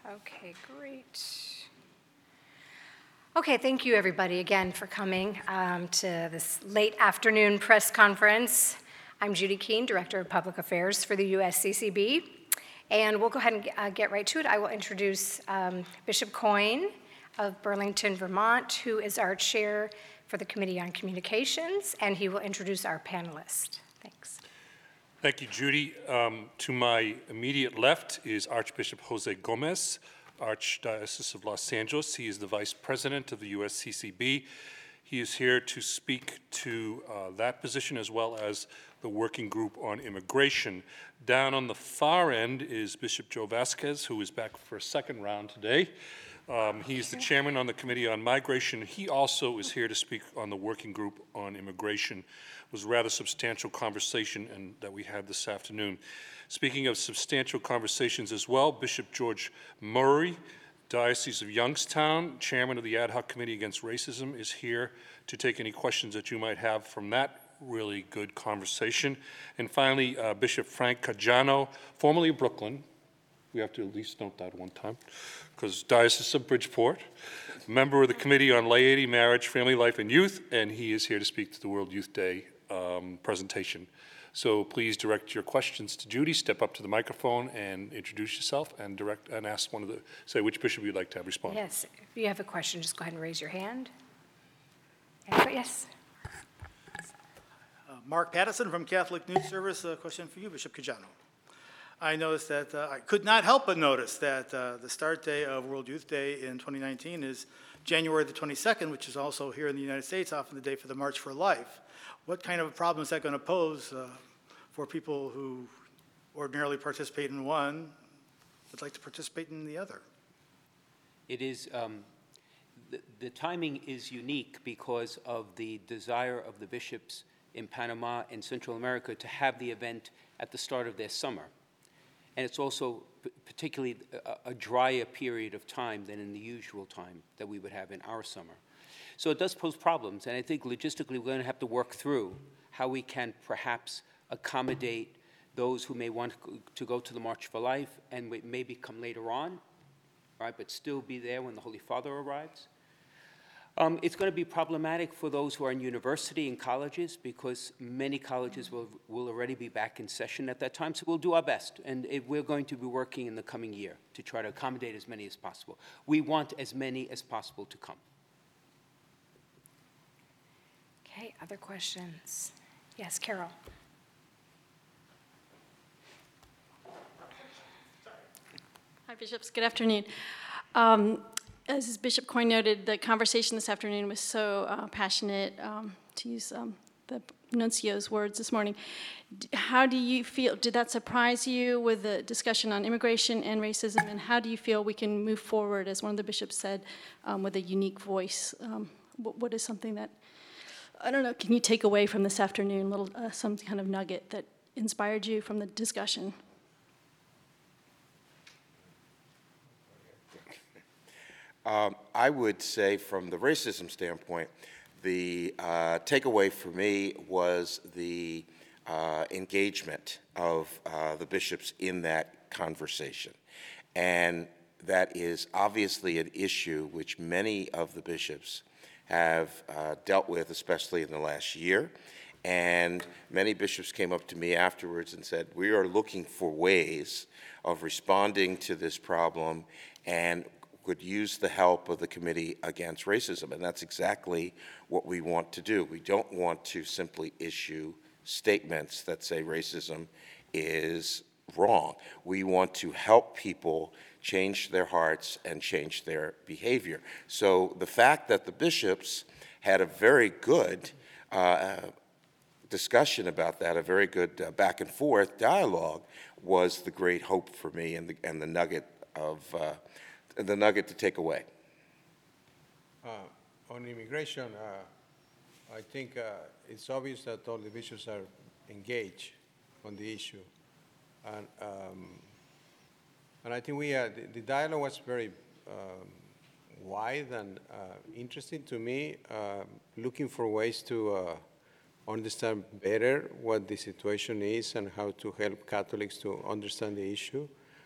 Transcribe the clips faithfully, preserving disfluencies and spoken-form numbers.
Okay, great. Okay, thank you everybody again for coming um, to this late afternoon press conference. I'm Judy Keene, Director of Public Affairs for the U S C C B, and we'll go ahead and get, uh, get right to it. I will introduce um, Bishop Coyne of Burlington, Vermont, who is our chair for the Committee on Communications, and he will introduce our panelists. Thanks. Thank you, Judy. Um, to my immediate left is Archbishop Jose Gomez, Archdiocese of Los Angeles. He is the Vice President of the U S C C B. He is here to speak to uh, that position as well as the Working Group on Immigration. Down on the far end is Bishop Joe Vasquez, who is back for a second round today. Um, he's the chairman on the Committee on Migration. He also is here to speak on the Working Group on Immigration. It was a rather substantial conversation and that we had this afternoon. Speaking of substantial conversations as well, Bishop George Murray, Diocese of Youngstown, chairman of the Ad Hoc Committee Against Racism, is here to take any questions that you might have from that really good conversation. And finally, uh, Bishop Frank Caggiano, formerly of Brooklyn. We have to at least note that one time, because Diocese of Bridgeport, member of the Committee on Laity, Marriage, Family Life, and Youth, and he is here to speak to the World Youth Day um, presentation. So please direct your questions to Judy, step up to the microphone and introduce yourself and direct and ask one of the, say which bishop you'd like to have respond. Yes, if you have a question, just go ahead and raise your hand. And, yes. Uh, Mark Pattison from Catholic News Service, a question for you, Bishop Caggiano. I noticed that, uh, I could not help but notice that uh, the start day of World Youth Day in twenty nineteen is January the twenty-second, which is also here in the United States, often the day for the March for Life. What kind of a problem is that going to pose uh, for people who ordinarily participate in one, would like to participate in the other? It is, um, the, the timing is unique because of the desire of the bishops in Panama and Central America to have the event at the start of their summer. And it's also p- particularly a, a drier period of time than in the usual time that we would have in our summer. So it does pose problems, and I think logistically we're going to have to work through how we can perhaps accommodate those who may want to go to the March for Life and maybe come later on, right, but still be there when the Holy Father arrives. Um, it's going to be problematic for those who are in university and colleges because many colleges will, will already be back in session at that time, so we'll do our best, and it, we're going to be working in the coming year to try to accommodate as many as possible. We want as many as possible to come. Okay, other questions? Yes, Carol. Hi, Bishops. Good afternoon. Um, as Bishop Coyne noted, the conversation this afternoon was so uh, passionate, um, to use um, the nuncio's words this morning. D- How do you feel? Did that surprise you with the discussion on immigration and racism? And how do you feel we can move forward, as one of the bishops said, um, with a unique voice? Um, what, what is something that, I don't know, can you take away from this afternoon, little uh, some kind of nugget that inspired you from the discussion? Um, I would say from the racism standpoint, the uh, takeaway for me was the uh, engagement of uh, the bishops in that conversation. And that is obviously an issue which many of the bishops have uh, dealt with, especially in the last year. And many bishops came up to me afterwards and said, we are looking for ways of responding to this problem and could use the help of the Committee Against Racism, and that's exactly what we want to do. We don't want to simply issue statements that say racism is wrong. We want to help people change their hearts and change their behavior. So the fact that the bishops had a very good uh, discussion about that, a very good uh, back and forth dialogue, was the great hope for me and the, and the nugget of uh, the nugget to take away. Uh, on immigration, uh, I think uh, it's obvious that all the bishops are engaged on the issue. And, um, and I think we, uh, the, the dialogue was very um, wide and uh, interesting to me, uh, looking for ways to uh, understand better what the situation is and how to help Catholics to understand the issue.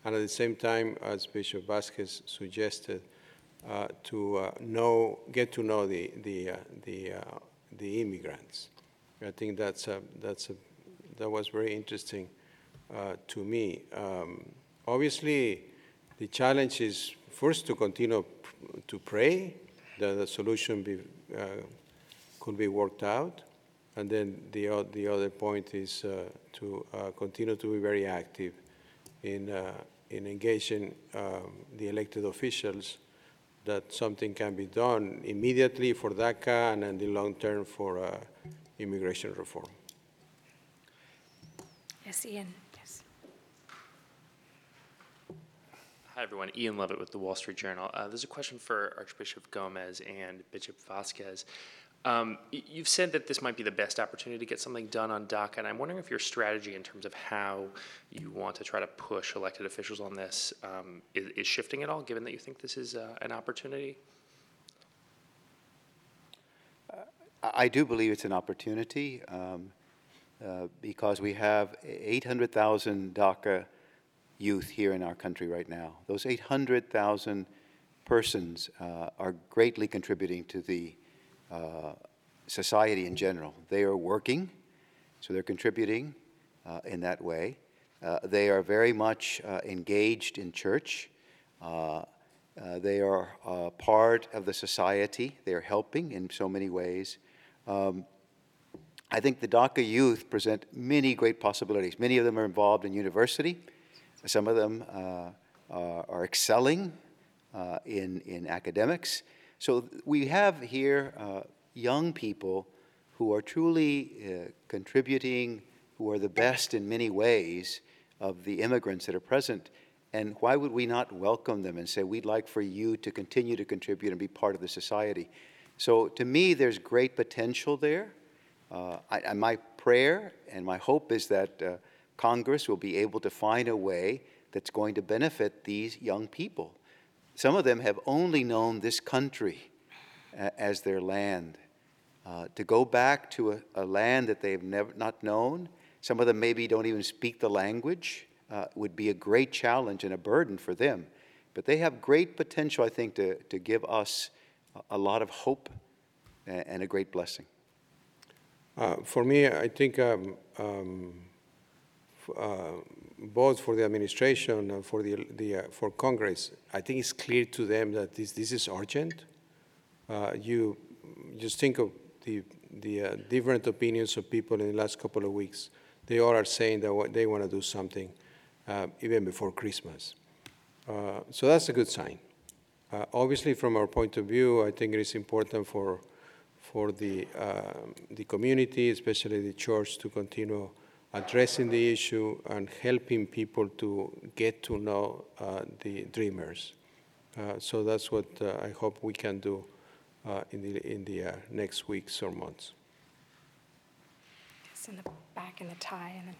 and at the same time, as Bishop Vasquez suggested, uh, to uh, know, get to know the the uh, the uh, the immigrants. I think that's a, that's a, that was very interesting uh, to me. Um, obviously, the challenge is first to continue to pray that the solution be, uh, could be worked out, and then the the other point is uh, to uh, continue to be very active in uh, in engaging um, the elected officials that something can be done immediately for DACA and in the long term for uh, immigration reform. Yes, Ian. Yes. Hi, everyone. Ian Levitt with the Wall Street Journal. Uh, there's a question for Archbishop Gomez and Bishop Vasquez. Um, you've said that this might be the best opportunity to get something done on DACA, and I'm wondering if your strategy in terms of how you want to try to push elected officials on this um, is, is shifting at all, given that you think this is uh, an opportunity? I do believe it's an opportunity um, uh, because we have eight hundred thousand DACA youth here in our country right now. Those eight hundred thousand persons uh, are greatly contributing to the uh, society in general. They are working, so they're contributing uh, in that way. Uh, they are very much uh, engaged in church. Uh, uh, they are uh, part of the society. They are helping in so many ways. Um, I think the DACA youth present many great possibilities. Many of them are involved in university. Some of them uh, are, are excelling uh, in, in academics. So we have here uh, young people who are truly uh, contributing, who are the best in many ways of the immigrants that are present. And why would we not welcome them and say, we'd like for you to continue to contribute and be part of the society? So to me, there's great potential there. Uh, I, and my prayer and my hope is that uh, Congress will be able to find a way that's going to benefit these young people. Some of them have only known this country uh, as their land. Uh, to go back to a, a land that they've never not known, some of them maybe don't even speak the language, uh, would be a great challenge and a burden for them. But they have great potential, I think, to, to give us a lot of hope and, and a great blessing. Uh, for me, I think um, um, uh, both for the administration and for the, the uh, for Congress, I think it's clear to them that this this is urgent. Uh, you just think of the the uh, different opinions of people in the last couple of weeks. They all are saying that they want to do something uh, even before Christmas. Uh, so that's a good sign. Uh, obviously, from our point of view, I think it is important for for the uh, the community, especially the church, to continue addressing the issue and helping people to get to know uh, the dreamers. Uh, so that's what uh, I hope we can do uh, in the in the uh, next weeks or months. It's in the back in the tie, and then.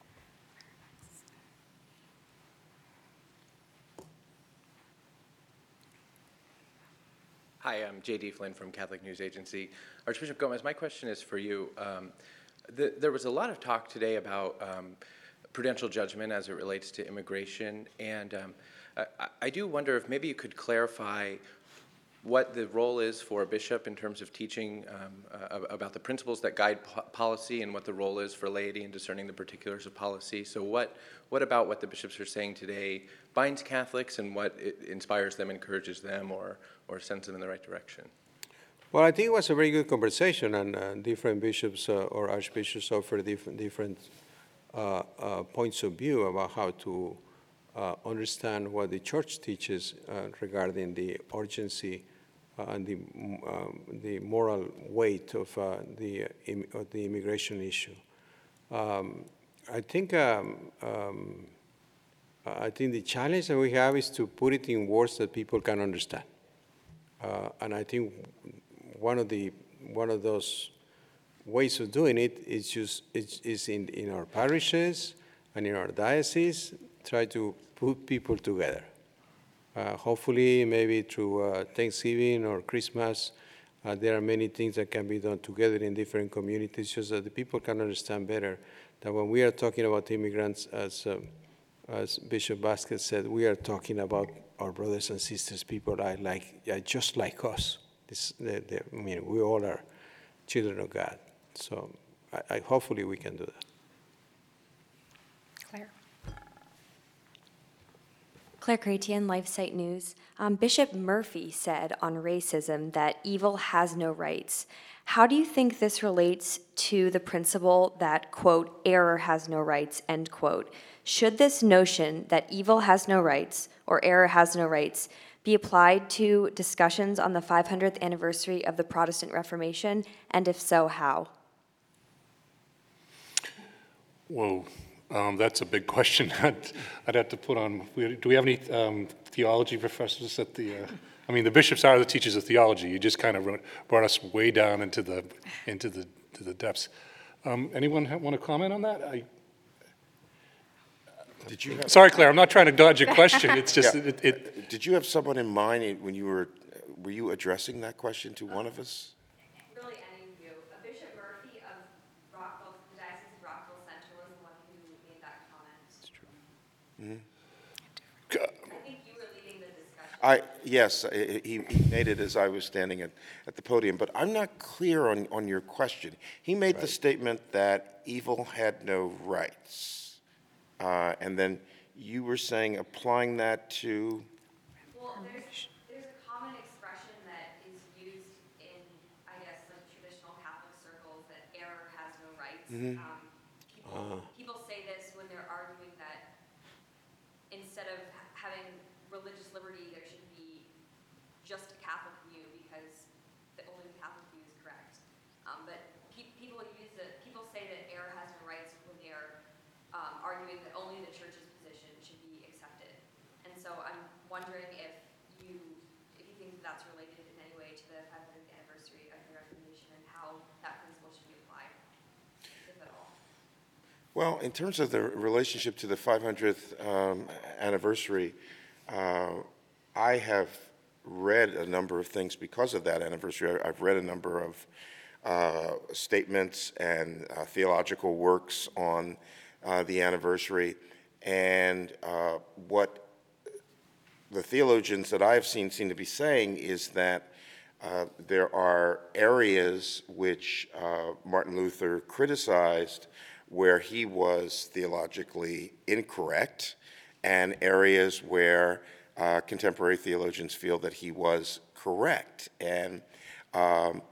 Hi, I'm J D Flynn from Catholic News Agency. Archbishop Gomez, my question is for you. Um, the, there was a lot of talk today about um, prudential judgment as it relates to immigration, and um, I, I do wonder if maybe you could clarify what the role is for a bishop in terms of teaching um, uh, about the principles that guide po policy, and what the role is for laity in discerning the particulars of policy. So what, what about what the bishops are saying today binds Catholics, and what it inspires them, encourages them, or, or sends them in the right direction? Well, I think it was a very good conversation, and uh, different bishops uh, or archbishops offer different, different uh, uh, points of view about how to uh, understand what the church teaches uh, regarding the urgency uh, and the, um, the moral weight of, uh, the, im of the immigration issue. Um, I think um, um, I think the challenge that we have is to put it in words that people can understand. Uh, and I think one of the one of those ways of doing it is just is, is in in our parishes and in our diocese, try to put people together. Uh, hopefully, maybe through uh, Thanksgiving or Christmas, uh, there are many things that can be done together in different communities, so that the people can understand better that when we are talking about immigrants as uh, as Bishop Vasquez said, we are talking about our brothers and sisters, people are like, are just like us. This, they, they, I mean, we all are children of God. So I, I, hopefully we can do that. Claire. Claire Cratian, LifeSite News. Um, Bishop Murphy said on racism that evil has no rights. How do you think this relates to the principle that, quote, error has no rights, end quote? Should this notion that evil has no rights or error has no rights be applied to discussions on the five hundredth anniversary of the Protestant Reformation, and if so, how? Whoa, um, that's a big question. I'd, I'd have to put on, do we have any um, theology professors at the, uh, I mean, the bishops are the teachers of theology. You just kind of wrote, brought us way down into the, into the, to the depths. Um, anyone ha- want to comment on that? I, Did you have, Sorry, Claire, I'm not trying to dodge a question. It's just, Yeah. it, it, did you have someone in mind when you were, were you addressing that question to one of us? Really, any of you. Bishop Murphy of Rockville, the Diocese of Rockville Central is the one who made that comment. That's true. Mm-hmm. I think you were leading the discussion. I, yes, I- he, he made it as I was standing at, at the podium, but I'm not clear on, on your question. He made the statement that evil had no rights. Uh, and then you were saying applying that to? Well, there's, there's a common expression that is used in, I guess, like traditional Catholic circles that error has no rights. Mhm. Um, people, people say this when they're arguing that instead of ha- having religious liberty, there should be just a Catholic view because the only the Catholic view is correct. Um, but pe- people use it, people say that error has no rights when they're um, arguing that only the church's position should be accepted. And so I'm wondering if you, if you think that's related in any way to the five hundredth anniversary of the Reformation and how that principle should be applied, if at all. Well, in terms of the relationship to the five hundredth um, anniversary, uh, I have read a number of things because of that anniversary. I- I've read a number of uh, statements and uh, theological works on uh, the anniversary, and uh, what the theologians that I've seen seem to be saying is that uh, there are areas which uh, Martin Luther criticized where he was theologically incorrect, and areas where uh, contemporary theologians feel that he was correct. And um,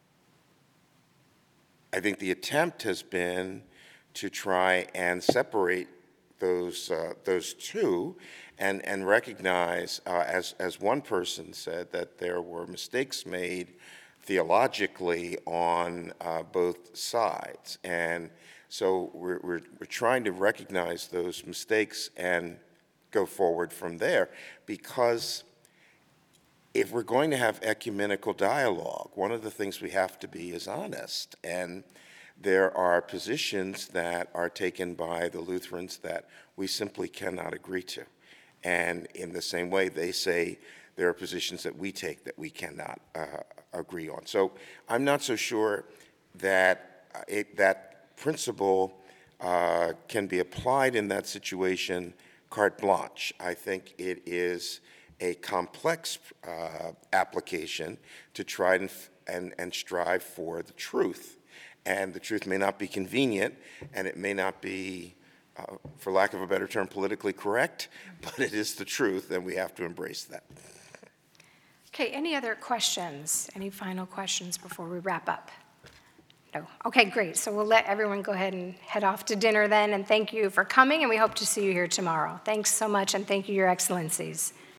I think the attempt has been to try and separate those uh, those two, and and recognize, uh, as as one person said, that there were mistakes made theologically on uh, both sides, and so we're, we're we're trying to recognize those mistakes and go forward from there, because if we're going to have ecumenical dialogue, one of the things we have to be is honest. And there are positions that are taken by the Lutherans that we simply cannot agree to. And in the same way, they say there are positions that we take that we cannot uh, agree on. So I'm not so sure that it, that principle uh, can be applied in that situation carte blanche. I think it is a complex uh, application to try and, and, and strive for the truth. And the truth may not be convenient, and it may not be, uh, for lack of a better term, politically correct, but it is the truth, and we have to embrace that. Okay, any other questions? Any final questions before we wrap up? No. Okay, great. So we'll let everyone go ahead and head off to dinner then, and thank you for coming, and we hope to see you here tomorrow. Thanks so much, and thank you, Your Excellencies.